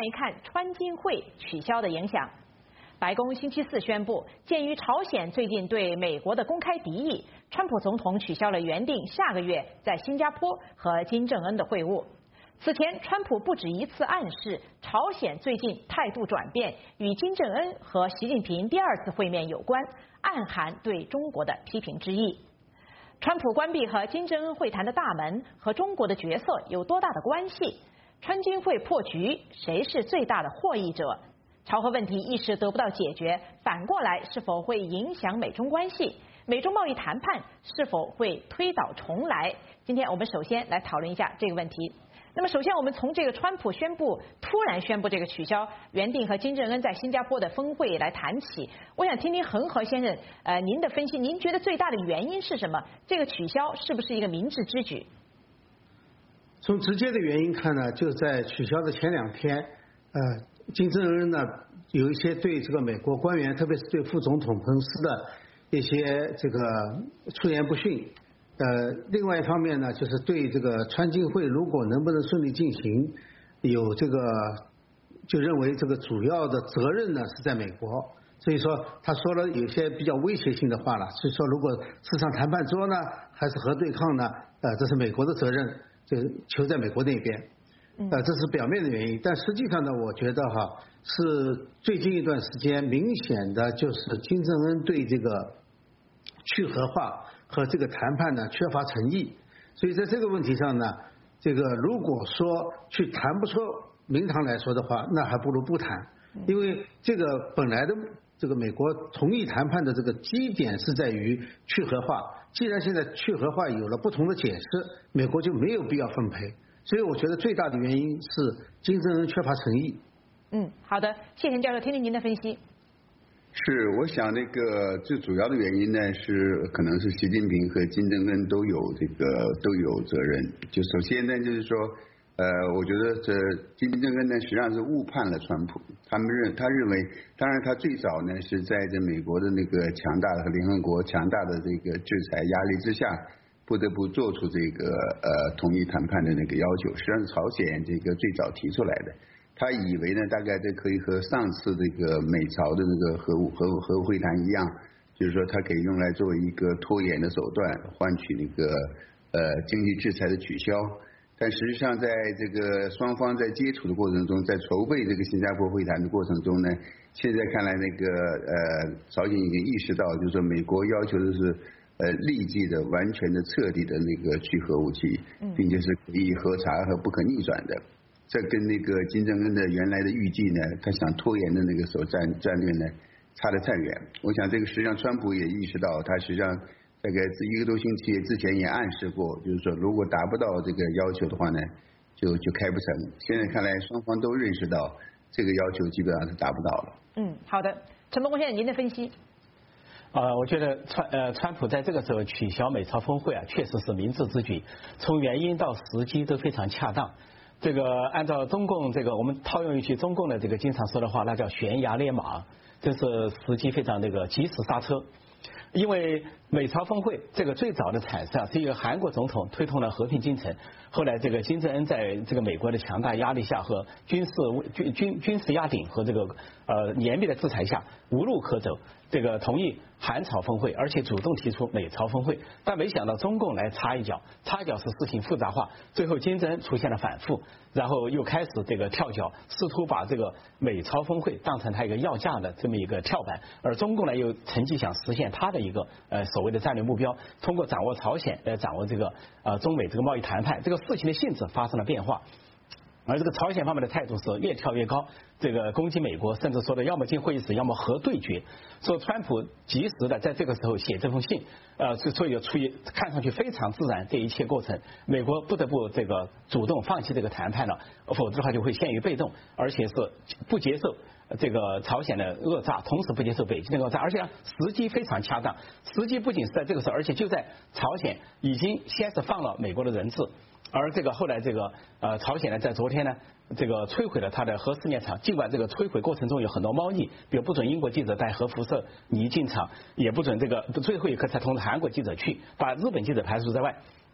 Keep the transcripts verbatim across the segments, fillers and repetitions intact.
一看川金会取消的影响。白宫星期四宣布，鉴于朝鲜最近对美国的公开敌意，川普总统取消了原定下个月在新加坡和金正恩的会晤。此前，川普不止一次暗示朝鲜最近态度转变与金正恩和习近平第二次会面有关，暗含对中国的批评之意。川普关闭和金正恩会谈的大门和中国的角色有多大的关系？川金会破局，谁是最大的获益者？朝核问题一时得不到解决，反过来是否会影响美中关系？美中贸易谈判是否会推倒重来？今天我们首先来讨论一下这个问题。那么首先我们从这个川普宣布突然宣布这个取消原定和金正恩在新加坡的峰会来谈起。我想听听恒河先生呃您的分析，您觉得最大的原因是什么？这个取消是不是一个明智之举？ 从直接的原因看呢，就在取消的前两天，呃，金正恩呢有一些对这个美国官员，特别是对副总统彭斯的一些这个出言不逊。呃，另外一方面呢，就是对这个川金会如果能不能顺利进行，有这个就认为这个主要的责任呢是在美国，所以说他说了有些比较威胁性的话了，所以说如果是上谈判桌呢，还是核对抗呢，呃，这是美国的责任，就求在美国那边，呃，这是表面的原因，但实际上呢，我觉得哈是最近一段时间明显的就是金正恩对这个去核化和这个谈判呢缺乏诚意，所以在这个问题上呢，这个如果说去谈不出名堂来说的话，那还不如不谈，因为这个本来的这个美国同意谈判的这个基点是在于去核化，既然现在去核化有了不同的解释，美国就没有必要分配，所以我觉得最大的原因是金正恩缺乏诚意。 嗯，好的，谢田教授，听听您的分析。 是，我想那个最主要的原因呢，是可能是习近平和金正恩都有这个都有责任。就首先呢，就是说，呃，我觉得这金正恩呢实际上是误判了川普，他们认他认为，当然他最早呢是在这美国的那个强大的和联合国强大的这个制裁压力之下，不得不做出这个呃统一谈判的那个要求，实际上是朝鲜这个最早提出来的。他以为呢，大概这可以和上次这个美朝的那个核武核核武会谈一样，就是说它可以用来作为一个拖延的手段，换取那个呃经济制裁的取消。但实际上，在这个双方在接触的过程中，在筹备这个新加坡会谈的过程中呢，现在看来那个呃朝鲜已经意识到，就是说美国要求的是呃立即的、完全的、彻底的那个去核武器，并且是可以核查和不可逆转的。这跟那个金正恩的原来的预计呢，他想拖延的那个手战战略呢，差得太远。我想这个实际上川普也意识到，他实际上大概一个多星期之前也暗示过，就是说如果达不到这个要求的话呢，就就开不成。现在看来双方都认识到这个要求基本上是达不到了。 嗯，好的，陈伯公先生，您的分析。 呃，我觉得川呃川普在这个时候取消美朝峰会啊，确实是明智之举，从原因到时机都非常恰当。这个按照中共这个我们套用一句中共的这个经常说的话，那叫悬崖勒马，这是时机非常那个及时刹车。因为美朝峰会这个最早的产生是一个韩国总统推动了和平进程，后来这个金正恩在这个美国的强大压力下和军事军军军事压顶和这个呃严密的制裁下无路可走，这个同意韩朝峰会，而且主动提出美朝峰会，但没想到中共来插一脚，插一脚使事情复杂化，最后金正恩出现了反复，然后又开始这个跳脚，试图把这个美朝峰会当成他一个要价的这么一个跳板，而中共呢又趁机想实现他的一个呃所谓的战略目标，通过掌握朝鲜来掌握这个呃中美这个贸易谈判，这个事情的性质发生了变化。而这个朝鲜方面的态度是越跳越高，这个攻击美国，甚至说的要么进会议室，要么核对决。说川普及时的在这个时候写这封信，呃，所以出于看上去非常自然这一切过程，美国不得不这个主动放弃这个谈判了，否则的话就会陷于被动，而且是不接受这个朝鲜的讹诈，同时不接受北京的讹诈，而且时机非常恰当。时机不仅是在这个时候，而且就在朝鲜已经先是放了美国的人质。而这个后来这个呃朝鲜呢，在昨天呢，这个摧毁了它的核试验场。尽管这个摧毁过程中有很多猫腻，比如不准英国记者带核辐射仪进场，也不准这个最后一刻才通知韩国记者去，把日本记者排除在外。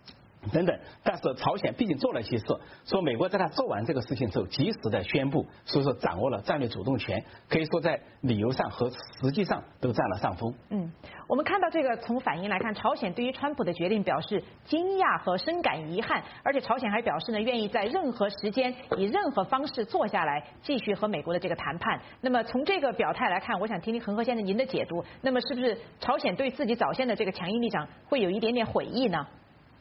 等等，但是朝鲜毕竟做了些事，说美国在他做完这个事情之后，及时的宣布，所以说掌握了战略主动权，可以说在理由上和实际上都占了上风。 嗯，我们看到这个从反应来看，朝鲜对于川普的决定表示惊讶和深感遗憾，而且朝鲜还表示呢，愿意在任何时间以任何方式坐下来继续和美国的这个谈判。那么从这个表态来看，我想听听恒河先生您的解读。那么是不是朝鲜对自己早先的这个强硬立场会有一点点悔意呢？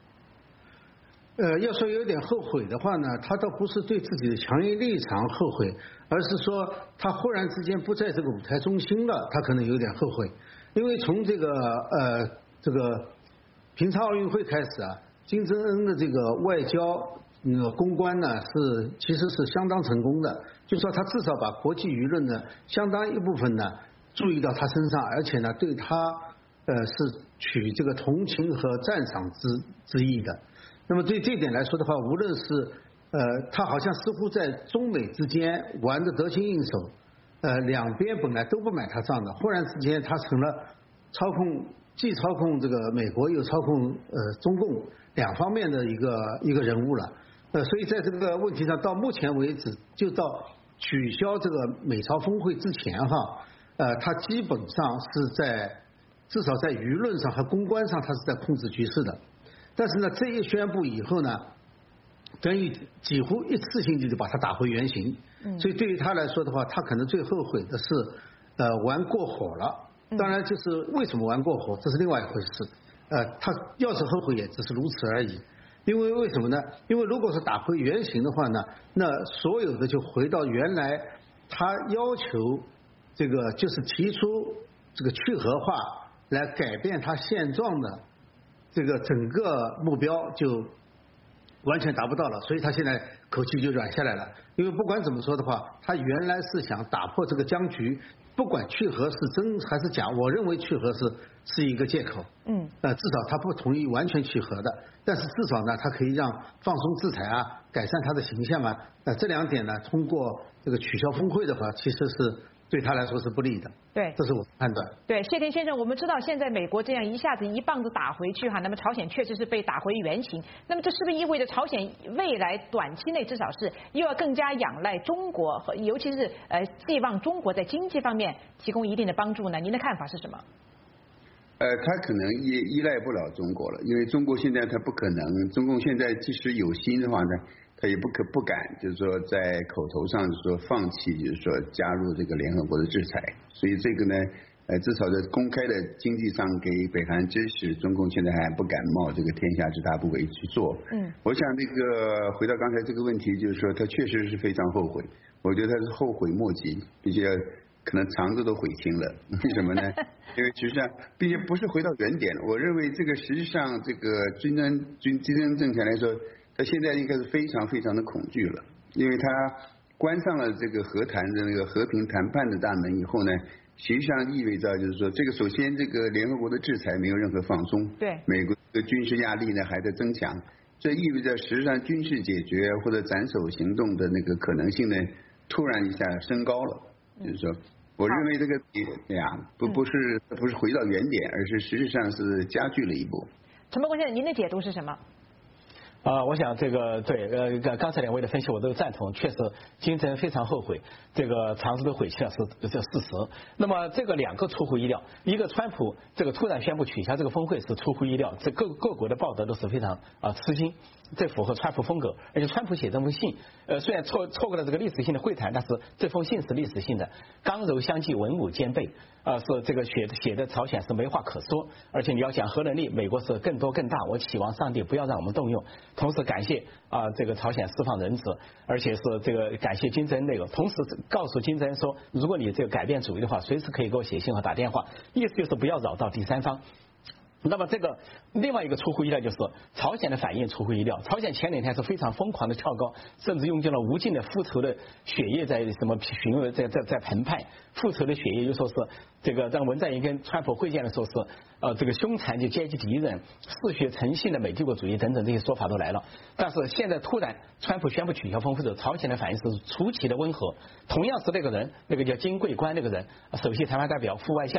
呃，要说有点后悔的话呢，他倒不是对自己的强硬立场后悔，而是说他忽然之间不在这个舞台中心了，他可能有点后悔。因为从这个呃这个平昌奥运会开始啊，金正恩的这个外交那个公关呢是其实是相当成功的，就说他至少把国际舆论呢相当一部分呢注意到他身上，而且呢对他呃是取这个同情和赞赏之之意的。那么对这一点来说的话，无论是呃，他好像似乎在中美之间玩得得心应手，呃，两边本来都不买他账的，忽然之间他成了操控，既操控这个美国，又操控呃中共两方面的一个一个人物了。呃，所以在这个问题上，到目前为止，就到取消这个美朝峰会之前哈，呃，他基本上是在至少在舆论上和公关上，他是在控制局势的。但是呢，这一宣布以后呢，等于几乎一次性就把它打回原形。所以对于他来说的话，他可能最后悔的是，呃，玩过火了。当然，就是为什么玩过火，这是另外一回事。呃，他要是后悔也只是如此而已。因为为什么呢？因为如果是打回原形的话呢，那所有的就回到原来他要求这个就是提出这个去核化来改变他现状的。这个整个目标就完全达不到了，所以他现在口气就软下来了。因为不管怎么说的话，他原来是想打破这个僵局，不管去核是真还是假，我认为去核是是一个借口。嗯，呃，至少他不同意完全去核的，但是至少呢，他可以让放松制裁啊，改善他的形象啊。呃，这两点呢，通过这个取消峰会的话，其实是。对他来说是不利的， 对， 这是我的判断。 对，谢天先生，我们知道现在美国这样一下子一棒子打回去哈，那么朝鲜确实是被打回原形。那么这是不是意味着朝鲜未来短期内至少是又要更加仰赖中国和尤其是呃寄望中国在经济方面提供一定的帮助呢？您的看法是什么？ 呃，他可能依依赖不了中国了，因为中国现在他不可能，中共现在即使有心的话呢。他也不可不敢，就是说在口头上说放弃，就是说加入这个联合国的制裁。所以这个呢，呃，至少在公开的经济上给北韩支持，中共现在还不敢冒这个天下之大不韪去做。嗯，我想那个回到刚才这个问题，就是说他确实是非常后悔，我觉得他是后悔莫及，并且可能肠子都悔青了。为什么呢？因为实际上，并且不是回到原点。我认为这个实际上，这个金正金金正政权来说。他现在应该是非常非常的恐惧了，因为他关上了这个和谈的那个和平谈判的大门以后呢，实际上意味着就是说，这个首先这个联合国的制裁没有任何放松，对，美国的军事压力呢还在增强，这意味着实际上军事解决或者斩首行动的那个可能性呢，突然一下升高了，就是说，我认为这个哎呀，不不是不是回到原点，而是实际上是加剧了一步。 陈伯公先生，您的解读是什么？ 啊、呃，我想这个对呃，刚才两位的分析我都赞同，确实金正恩非常后悔，这个肠子都悔青了是这事实。那么这个两个出乎意料，一个川普这个突然宣布取消这个峰会是出乎意料，这各各国的报道都是非常啊、呃、吃惊，这符合川普风格。而且川普写这封信，呃，虽然错错过了这个历史性的会谈，但是这封信是历史性的，刚柔相济，文武兼备，啊、呃，是这个写写的朝鲜是没话可说。而且你要讲核能力，美国是更多更大，我期望上帝不要让我们动用。同时感谢啊、呃、这个朝鲜释放人质，而且是这个感谢金正恩那个，同时告诉金正恩说，如果你这个改变主意的话，随时可以给我写信和打电话，意思就是不要扰到第三方。那么这个另外一个出乎意料就是朝鲜的反应出乎意料，朝鲜前两天是非常疯狂的跳高，甚至用尽了无尽的复仇的血液在什么询问在在在澎湃，复仇的血液又说是这个让文在寅跟川普会见的时候是呃这个凶残的阶级敌人，嗜血成性的美帝国主义等等这些说法都来了。但是现在突然川普宣布取消峰会的时候，朝鲜的反应是出奇的温和，同样是那个人，那个叫金桂官那个人，首席谈判代表副外相。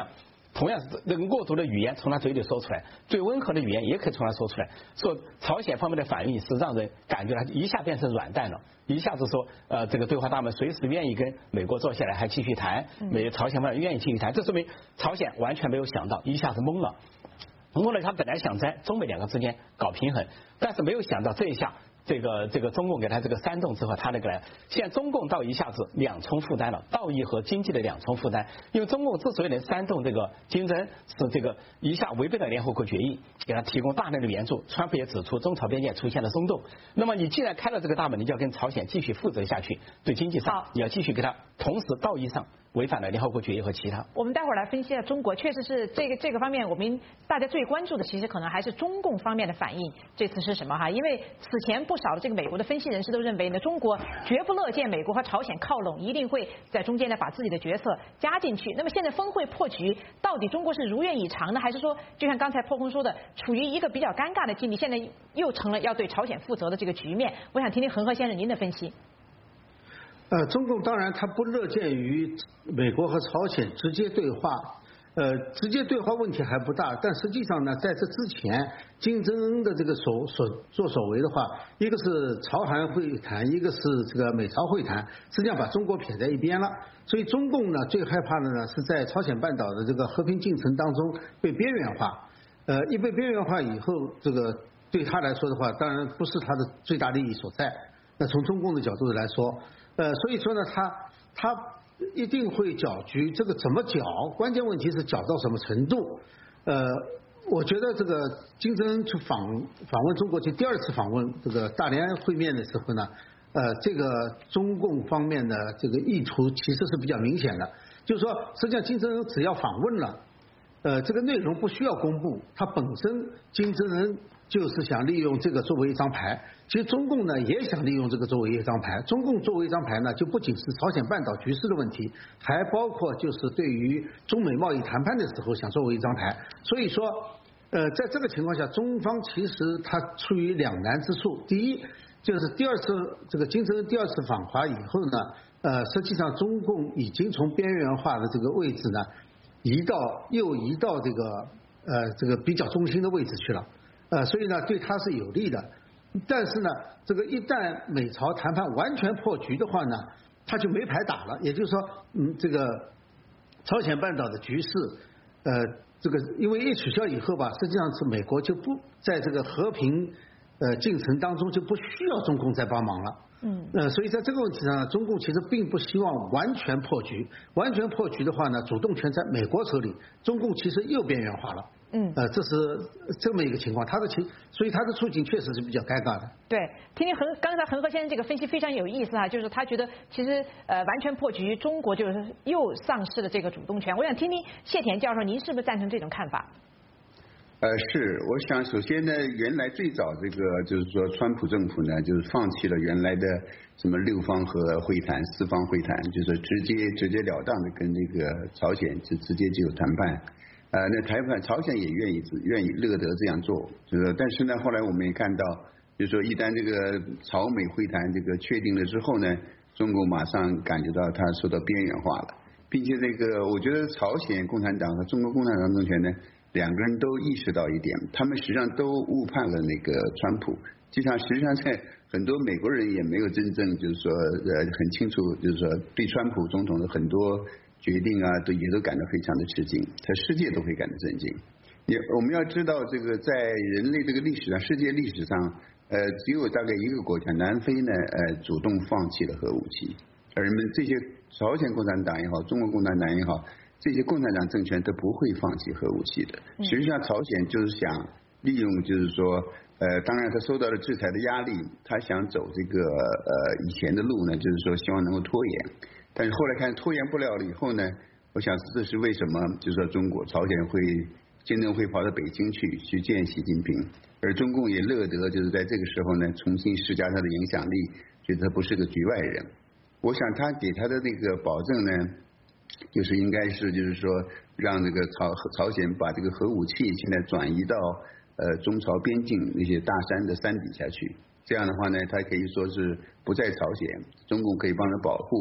同样是那个恶毒的语言从他嘴里说出来，最温和的语言也可以从他说出来。说朝鲜方面的反应是让人感觉他一下变成软蛋了，一下子说呃这个对话大门随时愿意跟美国坐下来还继续谈，美朝鲜方面愿意继续谈，这说明朝鲜完全没有想到，一下子懵了。懵了，他本来想在中美两个之间搞平衡，但是没有想到这一下。这个这个中共给他这个煽动之后，他那个来，现在中共到一下子两重负担了，道义和经济的两重负担。因为中共之所以能煽动这个金正恩，是这个一下违背了联合国决议，给他提供大量的援助。川普也指出，中朝边界出现了松动。那么你既然开了这个大门，你就要跟朝鲜继续负责下去，对经济上你要继续给他，同时道义上违反了联合国决议和其他。 我们待会儿来分析一下中国，确实是这个这个方面，我们大家最关注的，其实可能还是中共方面的反应，这次是什么哈？因为此前不少的这个美国的分析人士都认为呢，中国绝不乐见美国和朝鲜靠拢，一定会在中间呢把自己的角色加进去。那么现在峰会破局，到底中国是如愿以偿呢，还是说就像刚才破空说的，处于一个比较尴尬的境地，现在又成了要对朝鲜负责的这个局面？我想听听恒河先生您的分析。 呃，中共当然他不乐见于美国和朝鲜直接对话，呃，直接对话问题还不大，但实际上呢，在这之前，金正恩的这个所所作所为的话，一个是朝韩会谈，一个是这个美朝会谈，实际上把中国撇在一边了。所以中共呢最害怕的呢是在朝鲜半岛的这个和平进程当中被边缘化，呃，一被边缘化以后，这个对他来说的话，当然不是他的最大利益所在。那从中共的角度来说。呃，所以说呢，他他一定会搅局，这个怎么搅？关键问题是搅到什么程度？呃，我觉得这个金正恩去访访问中国，去第二次访问这个大连会面的时候呢，呃，这个中共方面的这个意图其实是比较明显的，就是说，实际上金正恩只要访问了，呃，这个内容不需要公布，他本身金正恩就是想利用这个作为一张牌。其实中共呢也想利用这个作为一张牌，中共作为一张牌呢，就不仅是朝鲜半岛局势的问题，还包括就是对于中美贸易谈判的时候想作为一张牌。所以说，呃，在这个情况下，中方其实他处于两难之处。第一，就是第二次这个金正恩第二次访华以后呢，呃，实际上中共已经从边缘化的这个位置呢，移到又移到这个呃这个比较中心的位置去了，呃，所以呢对他是有利的。但是呢，这个一旦美朝谈判完全破局的话呢，他就没牌打了。也就是说，嗯，这个朝鲜半岛的局势，呃，这个因为一取消以后吧，实际上是美国就不在这个和平呃进程当中就不需要中共再帮忙了。嗯。呃，所以在这个问题上呢，中共其实并不希望完全破局。完全破局的话呢，主动权在美国手里，中共其实又边缘化了。嗯，呃，这是这么一个情况，他的情，所以他的处境确实是比较尴尬的。 对，听听恒刚才恒河先生这个分析非常有意思哈，就是他觉得其实呃完全破局，中国就是又丧失了这个主动权。我想听听谢田教授，您是不是赞成这种看法？ 呃，是，我想首先呢，原来最早这个就是说，川普政府呢，就是放弃了原来的什么六方和会谈、四方会谈，就是直接直截了当的跟这个朝鲜就直接就有谈判。呃，那谈判朝鲜也愿意愿意乐得这样做，就是，但是呢，后来我们也看到，就是说一旦这个朝美会谈这个确定了之后呢，中国马上感觉到它受到边缘化了，并且这个我觉得朝鲜共产党和中国共产党政权呢，两个人都意识到一点，他们实际上都误判了那个川普，就像实际上在很多美国人也没有真正就是说呃很清楚，就是说对川普总统的很多决定啊，都也都感到非常的吃惊，在世界都会感到震惊。也我们要知道，这个在人类这个历史上，世界历史上，呃，只有大概一个国家，南非呢，呃，主动放弃了核武器，而人们这些朝鲜共产党也好，中国共产党也好，这些共产党政权都不会放弃核武器的。实际上，朝鲜就是想利用，就是说，呃，当然他受到了制裁的压力，他想走这个呃以前的路呢，就是说希望能够拖延。但是后来看拖延不了了以后呢，我想这是为什么，就是说中国朝鲜会金正会跑到北京去去见习近平，而中共也乐得就是在这个时候呢重新施加他的影响力，觉得他不是个局外人。我想他给他的那个保证呢，就是应该是就是说让这个朝朝鲜把这个核武器现在转移到呃中朝边境那些大山的山底下去，这样的话呢，他可以说是不在朝鲜，中共可以帮他保护。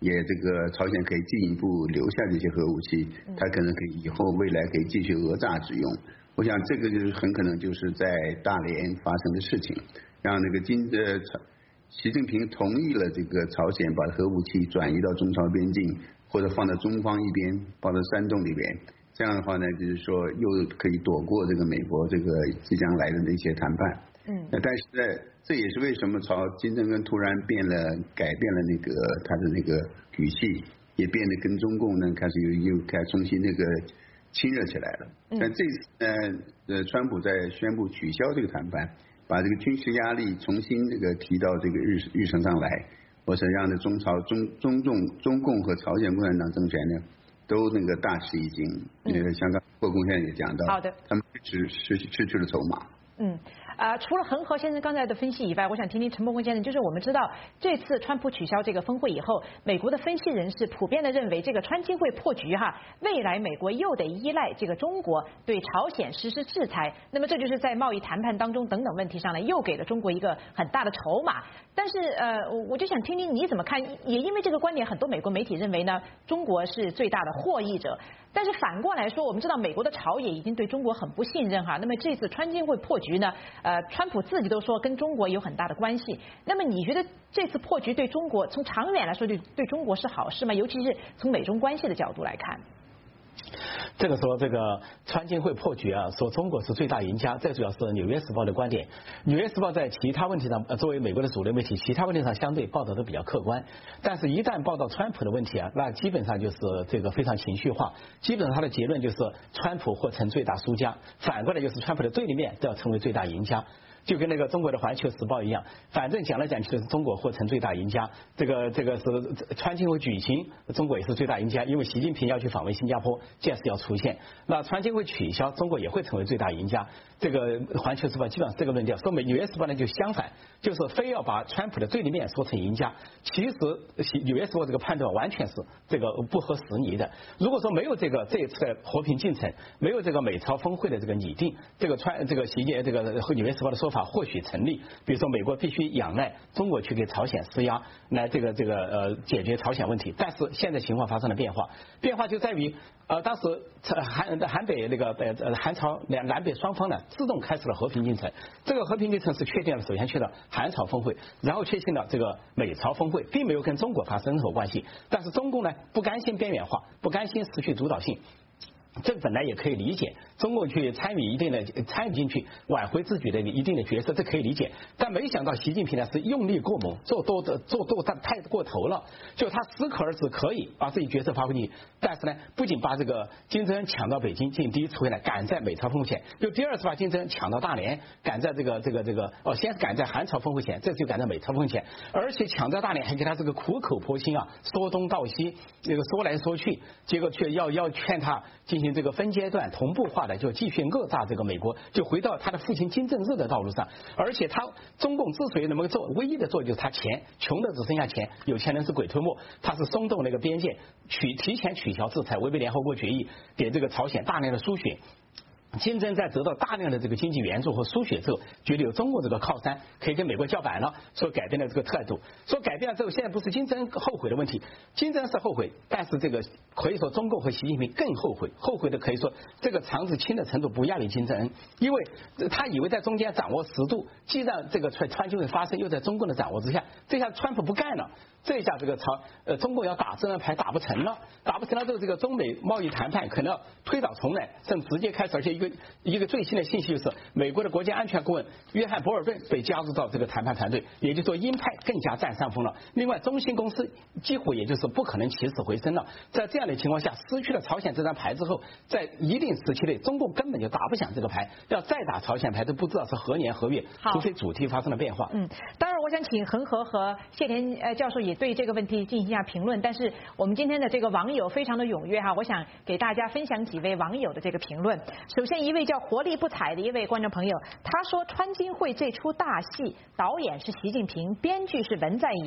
也这个朝鲜可以进一步留下这些核武器，它可能可以以后未来可以继续讹诈之用。我想这个就是很可能就是在大连发生的事情，让那个金呃习近平同意了这个朝鲜把核武器转移到中朝边境，或者放在中方一边，放在山洞里边。这样的话呢，就是说又可以躲过这个美国这个即将来的那些谈判。嗯。那但是呢，这也是为什么朝金正恩突然变了，改变了那个他的那个语气，也变得跟中共呢开始又又开始重新那个亲热起来了。嗯。但这次呢，呃，川普在宣布取消这个谈判，把这个军事压力重新这个提到这个日日程上来，或者让这中朝中中共中共和朝鲜共产党政权呢，都那个大吃一惊。嗯。呃，香港霍公现在也讲到， 好的， 他们失失失去了筹码。 嗯。啊、呃，除了恒河先生刚才的分析以外，我想听听陈伯宏先生。就是我们知道，这次川普取消这个峰会以后，美国的分析人士普遍的认为，这个川金会破局哈，未来美国又得依赖这个中国对朝鲜实施制裁。那么这就是在贸易谈判当中等等问题上呢，又给了中国一个很大的筹码。但是呃，我就想听听你怎么看。也因为这个观点，很多美国媒体认为呢，中国是最大的获益者。但是反过来说，我们知道美国的朝野已经对中国很不信任哈。那么这次川金会破局呢，呃，川普自己都说跟中国有很大的关系。那么你觉得这次破局对中国从长远来说对对中国是好事吗？尤其是从美中关系的角度来看。 这个说这个川金会破局啊，说中国是最大赢家，这主要是《纽约时报》的观点。《纽约时报》在其他问题上，呃，作为美国的主流媒体，其他问题上相对报道都比较客观。但是，一旦报道川普的问题啊，那基本上就是这个非常情绪化。基本上他的结论就是川普或成最大输家，反过来就是川普的对立面都要成为最大赢家。就跟那个中国的《环球时报》一样，反正讲来讲去是中国或成最大赢家。这个这个是川金会举行，中国也是最大赢家，因为习近平要去访问新加坡，这事要出现。那川金会取消，中国也会成为最大赢家。这个《环球时报》基本上这个论调，说美《纽约时报》呢就相反，就是非要把川普的对立面说成赢家。其实《纽约时报》这个判断完全是这个不合时宜的。如果说没有这个这一次的和平进程，没有这个美朝峰会的这个拟定，这个川这个习近这个《纽约时报》的说法或许成立。比如说美国必须仰赖中国去给朝鲜施压，来这个这个呃解决朝鲜问题。但是现在情况发生了变化，变化就在于呃当时韩韩北那个呃韩朝两南北双方呢自动开始了和平进程。这个和平进程是确定了，首先去了韩朝峰会，然后确定了这个美朝峰会，并没有跟中国发生任何关系。但是中共呢不甘心边缘化，不甘心失去主导性。这本来也可以理解，中共去参与一定的参与进去，挽回自己的一定的角色，这可以理解。但没想到习近平呢是用力过猛，做多的做多的太过头了。就他适可而止，可以把自己角色发挥进去，但是呢，不仅把这个金正恩抢到北京进行第一次会来，赶在美朝峰会前，又第二次把金正恩抢到大连，赶在这个这个这个哦，先是赶在韩朝峰会前，这次就赶在美朝峰会前，而且抢在大连还给他这个苦口婆心啊，说东道西，这个说来说去，结果却要要劝他进行这个分阶段同步化的，就继续讹诈这个美国，就回到他的父亲金正日的道路上。而且他中共之所以能够做，唯一的做就是他钱，穷的只剩下钱，有钱人是鬼推磨。他是松动那个边界，取提前取消制裁，违背联合国决议，给这个朝鲜大量的输血。金正在得到大量的这个经济援助和输血之后，觉得有中国这个靠山，可以跟美国叫板了，所以改变了这个态度。说改变了之后，现在不是金正后悔的问题，金正是后悔，但是这个可以说中共和习近平更后悔，后悔的可以说这个肠子轻的程度不亚于金正恩，因为他以为在中间掌握适度，既然这个川川金会发生，又在中共的掌握之下，这下川普不干了。这一下这个朝呃中共要打这张牌打不成了，打不成了之后，这个中美贸易谈判可能要推倒重来，甚至直接开始。而且一个一个最新的信息就是，美国的国家安全顾问约翰博尔顿被加入到这个谈判团队，也就是说鹰派更加占上风了。另外，中兴公司几乎也就是不可能起死回生了。在这样的情况下，失去了朝鲜这张牌之后，在一定时期内，中共根本就打不响这个牌，要再打朝鲜牌都不知道是何年何月，除非主题发生了变化。 嗯，当然，我想请恒河和谢田呃教授也对这个问题进行一下评论。但是我们今天的这个网友非常的踊跃哈，我想给大家分享几位网友的这个评论。首先一位叫活力不睬的一位观众朋友，他说川金会这出大戏，导演是习近平，编剧是文在寅，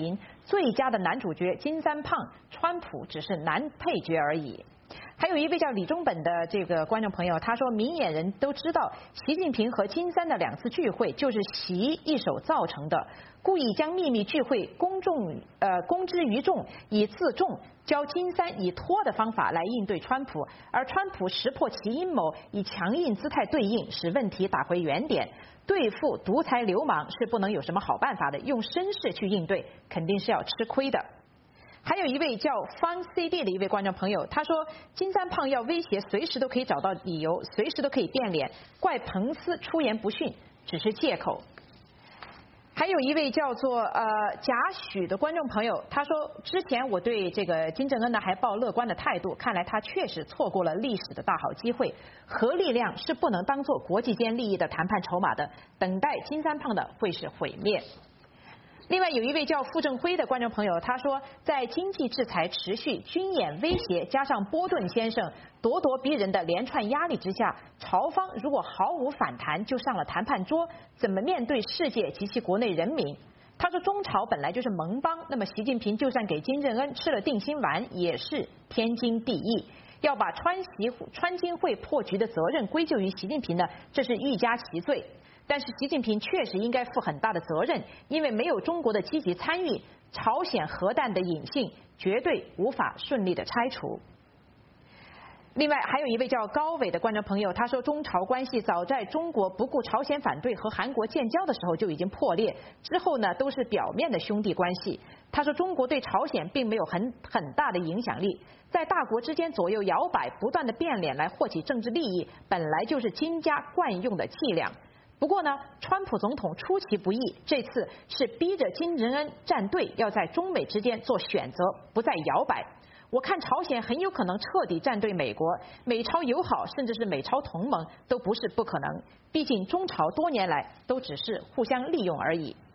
最佳的男主角金三胖，川普只是男配角而已。还有一位叫李中本的这个观众朋友，他说明眼人都知道，习近平和金三的两次聚会就是习一手造成的，故意将秘密聚会公众呃公之于众，以自重，教金三以拖的方法来应对川普，而川普识破其阴谋，以强硬姿态对应，使问题打回原点。对付独裁流氓是不能有什么好办法的，用绅士去应对，肯定是要吃亏的。还有一位叫方 C D 的一位观众朋友，他说金三胖要威胁，随时都可以找到理由，随时都可以变脸，怪彭斯出言不逊只是借口。还有一位叫做呃贾许的观众朋友，他说之前我对这个金正恩呢还抱乐观的态度，看来他确实错过了历史的大好机会。核力量是不能当做国际间利益的谈判筹码的，等待金三胖的会是毁灭。另外有一位叫傅正辉的观众朋友，他说在经济制裁持续、军演威胁加上波顿先生咄咄逼人的连串压力之下，朝方如果毫无反弹就上了谈判桌，怎么面对世界及其国内人民？他说中朝本来就是盟邦，那么习近平就算给金正恩吃了定心丸也是天经地义，要把川习川金会破局的责任归咎于习近平呢，这是欲加其罪。但是习近平确实应该负很大的责任，因为没有中国的积极参与，朝鲜核弹的隐性绝对无法顺利的拆除。另外还有一位叫高伟的观众朋友，他说中朝关系早在中国不顾朝鲜反对和韩国建交的时候就已经破裂，之后呢都是表面的兄弟关系。他说中国对朝鲜并没有很很大的影响力，在大国之间左右摇摆，不断的变脸来获取政治利益，本来就是金家惯用的伎俩。不过呢，川普总统出其不意，这次是逼着金正恩站队，要在中美之间做选择，不再摇摆。我看朝鲜很有可能彻底站队美国，美朝友好甚至是美朝同盟都不是不可能，毕竟中朝多年来都只是互相利用而已。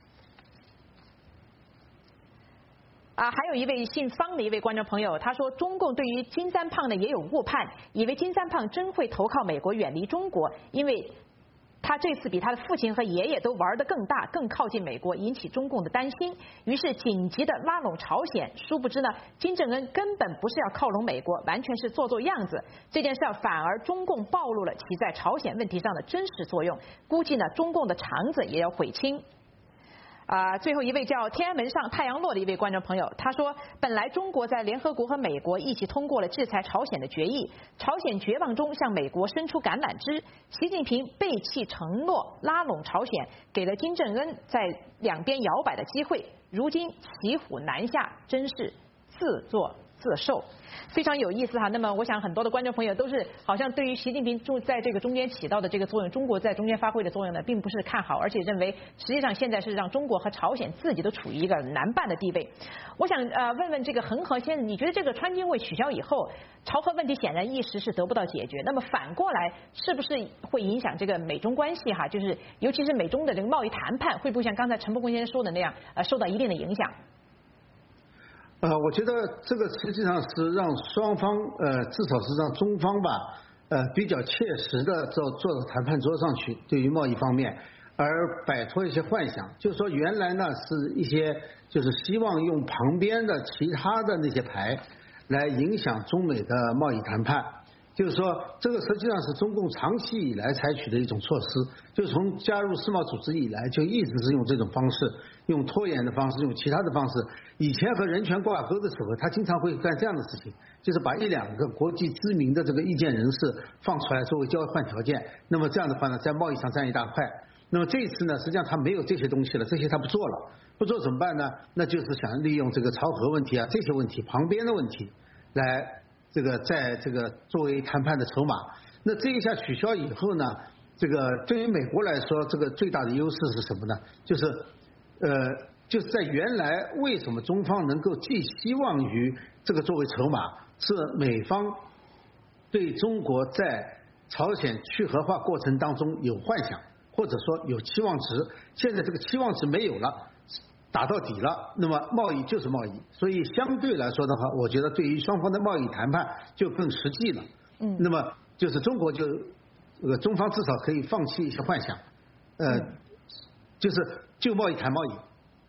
啊，还有一位姓方的一位观众朋友，他说中共对于金三胖呢也有误判，以为金三胖真会投靠美国，远离中国，因为他这次比他的父亲和爷爷都玩得更大，更靠近美国，引起中共的担心，于是紧急的拉拢朝鲜。殊不知呢，金正恩根本不是要靠拢美国，完全是做做样子。这件事反而中共暴露了其在朝鲜问题上的真实作用，估计呢，中共的肠子也要悔青。啊，最后一位叫天安门上太阳落的一位观众朋友，他说，本来中国在联合国和美国一起通过了制裁朝鲜的决议，朝鲜绝望中向美国伸出橄榄枝，习近平背弃承诺拉拢朝鲜，给了金正恩在两边摇摆的机会，如今骑虎难下，真是自作自受。非常有意思哈。那么我想很多的观众朋友都是好像对于习近平中在这个中间起到的这个作用，中国在中间发挥的作用呢，并不是看好，而且认为实际上现在是让中国和朝鲜自己都处于一个难办的地位。我想呃问问这个恒河先生，你觉得这个川金会取消以后，朝核问题显然一时是得不到解决，那么反过来是不是会影响这个美中关系哈？就是尤其是美中的这个贸易谈判，会不会像刚才陈伯公先生说的那样，呃受到一定的影响？ 呃，我觉得这个实际上是让双方，呃，至少是让中方吧，呃，比较切实的坐坐到谈判桌上去，对于贸易方面，而摆脱一些幻想，就是说原来呢是一些就是希望用旁边的其他的那些牌来影响中美的贸易谈判。就是说，这个实际上是中共长期以来采取的一种措施，就从加入世贸组织以来，就一直是用这种方式，用拖延的方式，用其他的方式。以前和人权挂钩的时候，他经常会干这样的事情，就是把一两个国际知名的这个意见人士放出来作为交换条件。那么这样的话呢，在贸易上占一大块。那么这一次呢，实际上他没有这些东西了，这些他不做了，不做怎么办呢？那就是想利用这个朝核问题啊这些问题旁边的问题来。这个在这个作为谈判的筹码，那这一下取消以后呢，这个对于美国来说，这个最大的优势是什么呢？就是，呃，就是在原来为什么中方能够寄希望于这个作为筹码，是美方对中国在朝鲜去核化过程当中有幻想，或者说有期望值，现在这个期望值没有了。打到底了，那么贸易就是贸易，所以相对来说的话，我觉得对于双方的贸易谈判就更实际了。嗯，那么就是中国就，呃，中方至少可以放弃一些幻想，呃，就是就贸易谈贸易。 对。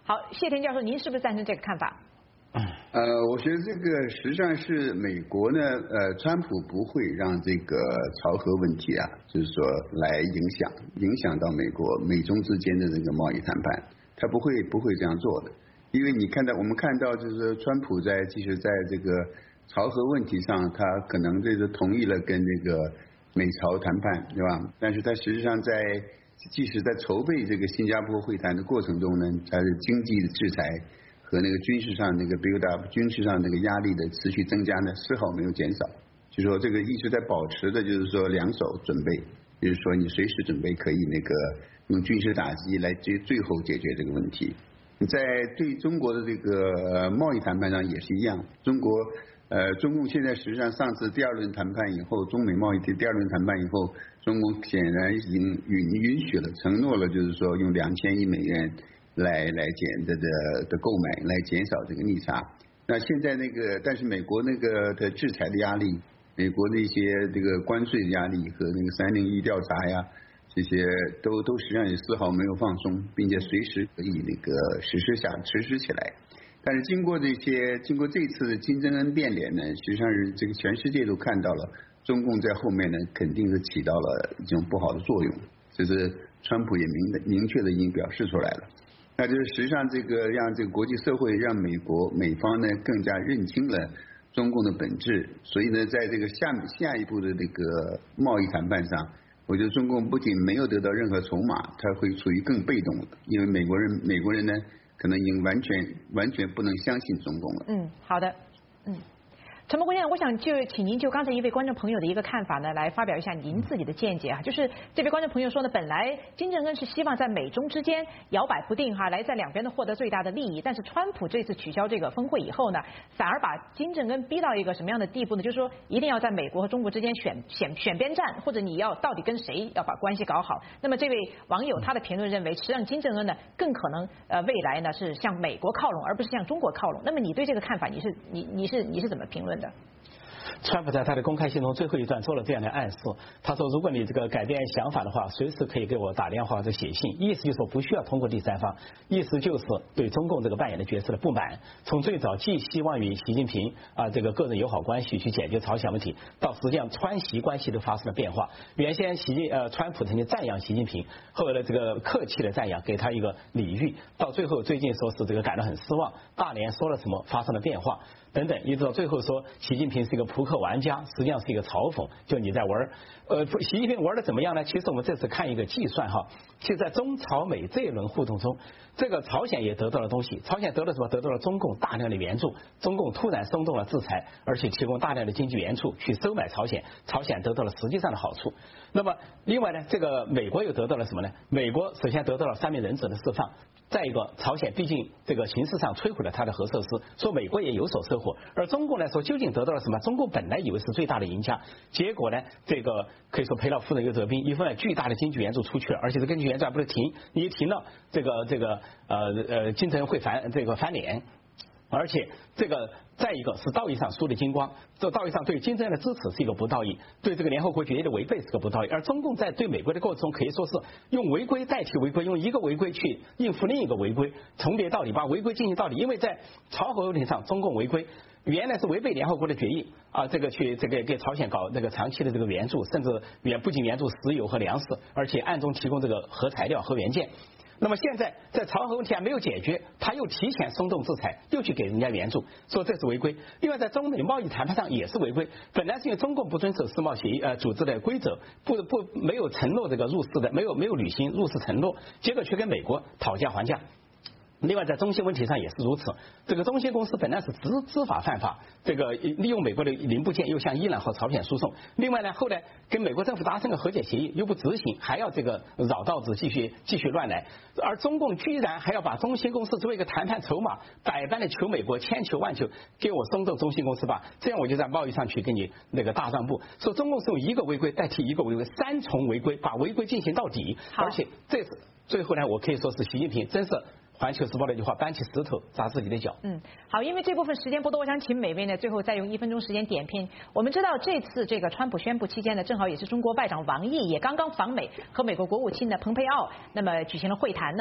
好，谢田教授，您是不是赞成这个看法？ 呃，我觉得这个实际上是美国呢，呃，川普不会让这个朝核问题啊，就是说来影响影响到美国美中之间的这个贸易谈判，他不会不会这样做的，因为你看到我们看到就是川普在即使在这个朝核问题上，他可能这个同意了跟这个美朝谈判，对吧？但是他实际上在即使在筹备这个新加坡会谈的过程中呢，他的经济的制裁和那个军事上那个 build up 军事上那个压力的持续增加呢，丝毫没有减少。就说这个一直在保持的，就是说两手准备，就是说你随时准备可以那个用军事打击来最最后解决这个问题。在对中国的这个贸易谈判上也是一样，中国呃中共现在实际上上次第二轮谈判以后，中美贸易的第二轮谈判以后，中共显然已经允允许了，承诺了，就是说用两千亿美元。来来减的的的购买，来减少这个逆差。那现在那个，但是美国那个的制裁的压力，美国的一些这个关税的压力和那个三零一调查呀，这些都都实际上也丝毫没有放松，并且随时可以那个实施下实施起来。但是经过这些，经过这次的金正恩变脸呢，实际上是这个全世界都看到了，中共在后面呢肯定是起到了一种不好的作用，这是川普也明的明确的已经表示出来了。那就是实际上这个让这个国际社会让美国美方呢更加认清了中共的本质，所以呢在这个下下一步的这个贸易谈判上，我觉得中共不仅没有得到任何筹码，它会处于更被动的，因为美国人美国人呢可能已经完全完全不能相信中共了。 嗯，好的，嗯。陈伯公先生，我想就请您就刚才一位观众朋友的一个看法呢，来发表一下您自己的见解啊。就是这位观众朋友说呢，本来金正恩是希望在美中之间摇摆不定哈，来在两边都获得最大的利益。但是川普这次取消这个峰会以后呢，反而把金正恩逼到一个什么样的地步呢？就是说一定要在美国和中国之间选选选边站，或者你要到底跟谁要把关系搞好。那么这位网友他的评论认为，实际上金正恩呢更可能呃未来呢是向美国靠拢，而不是向中国靠拢。那么你对这个看法，你是你你是你是怎么评论的？ 川普在他的公开信中最后一段做了这样的暗示，他说：“如果你这个改变想法的话，随时可以给我打电话或者写信。”意思就是说不需要通过第三方，意思就是对中共这个扮演的角色的不满。从最早寄希望与习近平啊这个个人友好关系去解决朝鲜问题，到实际上川习关系都发生了变化。原先习近呃川普曾经赞扬习近平，后来这个客气的赞扬，给他一个礼遇，到最后最近说是这个感到很失望，大连说了什么发生了变化。等等，一直到最后说习近平是一个扑克玩家，实际上是一个嘲讽，就你在玩。呃，习近平玩的怎么样呢？其实我们这次看一个计算哈，其实在中朝美这一轮互动中，这个朝鲜也得到了东西，朝鲜得了什么？得到了中共大量的援助，中共突然松动了制裁，而且提供大量的经济援助去收买朝鲜，朝鲜得到了实际上的好处。那么另外呢，这个美国又得到了什么呢？美国首先得到了三名忍者的释放。再一个，朝鲜毕竟这个形式上摧毁了它的核设施，说美国也有所收获。而中共来说，究竟得到了什么？中共本来以为是最大的赢家，结果呢，这个可以说赔了夫人又折兵。一方面巨大的经济援助出去了，而且这经济援助还不是停，你一停了，这个这个呃呃，金正恩会翻这个翻脸。而且这个再一个是道义上输的精光，这道义上对金正恩的支持是一个不道义，对这个联合国决议的违背是个不道义，而中共在对美国的过程中可以说是用违规代替违规，用一个违规去应付另一个违规，重叠到底，把违规进行到底。因为在朝核问题上，中共违规原来是违背联合国的决议啊，这个去这个给朝鲜搞这个长期的这个援助，甚至援不仅援助石油和粮食，而且暗中提供这个核材料、核元件。那么现在在朝核问题还没有解决，他又提前松动制裁，又去给人家援助，说这是违规。另外在中美贸易谈判上也是违规，本来是因为中共不遵守世贸协议呃组织的规则，不不没有承诺这个入世的，没有没有履行入世承诺，结果却跟美国讨价还价。另外在中芯问题上也是如此，这个中芯公司本来是知知法犯法，这个利用美国的零部件又向伊朗和朝鲜输送。另外呢，后来跟美国政府达成了和解协议，又不执行，还要这个绕道子继续继续乱来。而中共居然还要把中芯公司作为一个谈判筹码，百般的求美国，千求万求，给我松动中芯公司吧，这样我就在贸易上去给你那个大让步。说中共是用一个违规代替一个违规，三重违规，把违规进行到底。而且这次最后呢，我可以说是习近平真是环球时报那句话，搬起石头砸自己的脚。 嗯，好，因为这部分时间不多，我想请每位呢最后再用一分钟时间点评。我们知道这次这个川普宣布期间呢，正好也是中国外长王毅也刚刚访美，和美国国务卿呢蓬佩奥那么举行了会谈。那么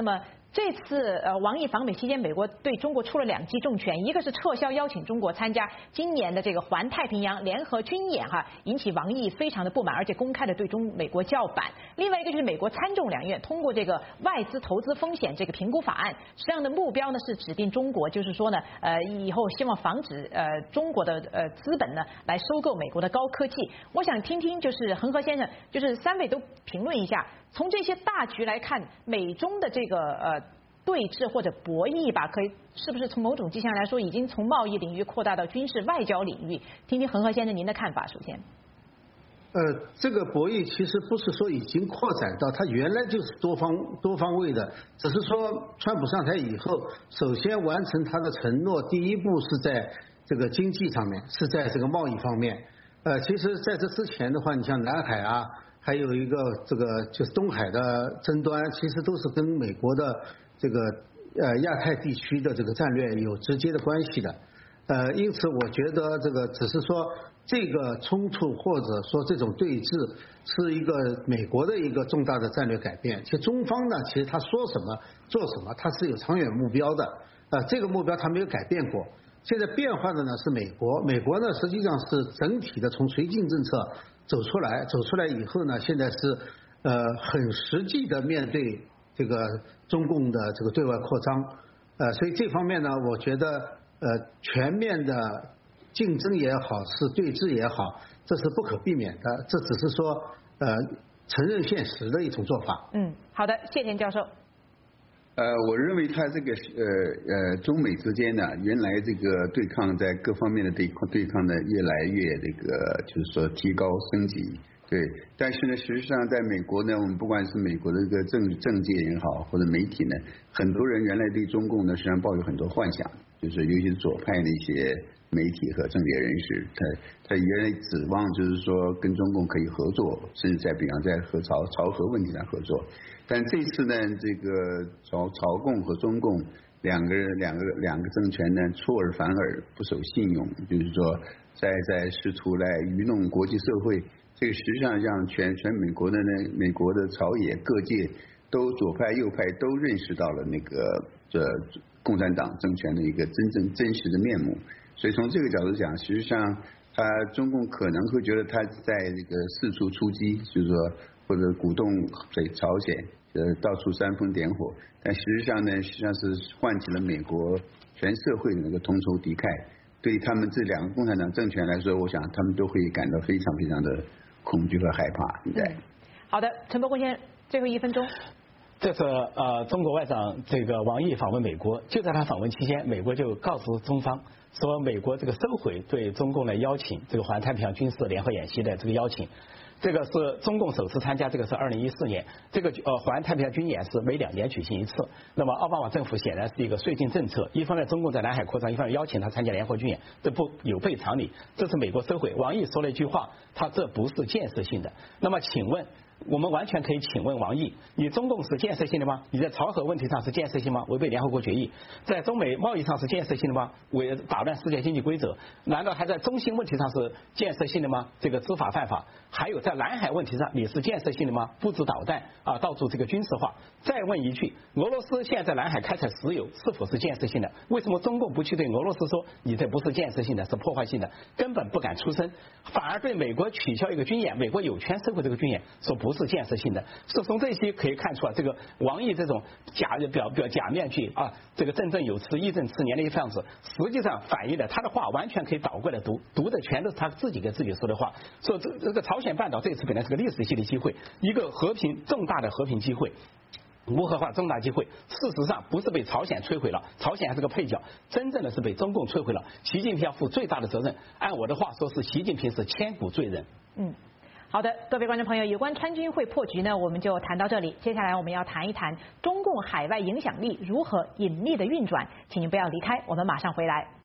这次呃王毅访美期间，美国对中国出了两记重拳，一个是撤销邀请中国参加今年的这个环太平洋联合军演哈，引起王毅非常的不满，而且公开的对中美国叫板。另外一个就是美国参众两院通过这个外资投资风险这个评估法案，实际上的目标呢是指定中国，就是说呢呃以后希望防止呃中国的呃资本呢来收购美国的高科技。我想听听就是恒河先生，就是三位都评论一下。从这些大局来看，美中的这个呃对峙或者博弈吧，可以是不是从某种迹象来说，已经从贸易领域扩大到军事外交领域？听听恒河先生您的看法。首先， 呃，这个博弈其实不是说已经扩展到它原来就是多方多方位的，只是说川普上台以后，首先完成他的承诺，第一步是在这个经济上面，是在这个贸易方面。呃，其实在这之前的话，你像南海啊。还有一个这个就是东海的争端，其实都是跟美国的这个呃亚太地区的这个战略有直接的关系的。呃，因此我觉得这个只是说这个冲突或者说这种对峙是一个美国的一个重大的战略改变。其实中方呢，其实他说什么做什么，他是有长远目标的。呃，这个目标他没有改变过。现在变化的呢是美国，美国呢实际上是整体的从绥靖政策走出来，走出来以后呢，现在是呃很实际的面对这个中共的这个对外扩张，呃，所以这方面呢，我觉得呃全面的竞争也好，是对峙也好，这是不可避免的，这只是说呃承认现实的一种做法。 嗯，好的，谢田教授。 呃，我认为他这个呃呃中美之间呢，原来这个对抗在各方面的对对抗呢越来越这个就是说提高升级，对。但是呢，实际上在美国呢，我们不管是美国的这个政政界也好，或者媒体呢，很多人原来对中共呢实际上抱有很多幻想，就是尤其是左派的一些媒体和政界人士，他他原来指望就是说跟中共可以合作，甚至在比方在和朝朝核问题上合作。但这次呢，这个朝朝共和中共两个人两个两个政权呢出尔反尔，不守信用，就是说在在试图来愚弄国际社会。这个实际上让全全美国的呢，美国的朝野各界都左派右派都认识到了那个这共产党政权的一个真正真实的面目。所以从这个角度讲，实际上他中共可能会觉得他在这个四处出击，就是说或者鼓动北朝鲜。呃，到处煽风点火，但实际上呢，实际上是唤起了美国全社会的那个同仇敌忾。对于他们这两个共产党政权来说，我想他们都会感到非常非常的恐惧和害怕。应该、嗯。 好的，陈伯公先生，最后一分钟。 这次呃，中国外长这个王毅访问美国，就在他访问期间，美国就告诉中方说，美国这个收回对中共的邀请，这个环太平洋军事联合演习的这个邀请。这个是中共首次参加，这个是二零一四年，这个呃环太平洋军演是每两年举行一次。那么奥巴马政府显然是一个绥靖政策，一方面中共在南海扩张，一方面邀请他参加联合军演，这不有悖常理。这是美国收回。王毅说了一句话，他这不是建设性的。那么请问？我们完全可以请问王毅，你中共是建设性的吗？你在朝核问题上是建设性吗？违背联合国决议，在中美贸易上是建设性的吗？违打乱世界经济规则？难道还在中心问题上是建设性的吗？这个知法犯法。还有在南海问题上，你是建设性的吗？布置导弹啊，到处这个军事化。再问一句，俄罗斯现在在南海开采石油，是否是建设性的？为什么中共不去对俄罗斯说，你这不是建设性的，是破坏性的，根本不敢出声，反而对美国取消一个军演，美国有权收回这个军演，说不是建设性的。是从这些可以看出来，这个王毅这种假表表假面具啊，这个振振有词、义正辞严的一个样子，实际上反映了他的话完全可以倒过来读，读的全都是他自己给自己说的话。说这这个朝鲜半岛这次本来是个历史性的机会，一个和平重大的和平机会。无核化重大机会，事实上不是被朝鲜摧毁了，朝鲜还是个配角，真正的是被中共摧毁了。习近平要负最大的责任。按我的话说，是习近平是千古罪人。 嗯，好的，各位观众朋友，有关川军会破局呢，我们就谈到这里。接下来我们要谈一谈中共海外影响力如何隐秘的运转，请您不要离开，我们马上回来。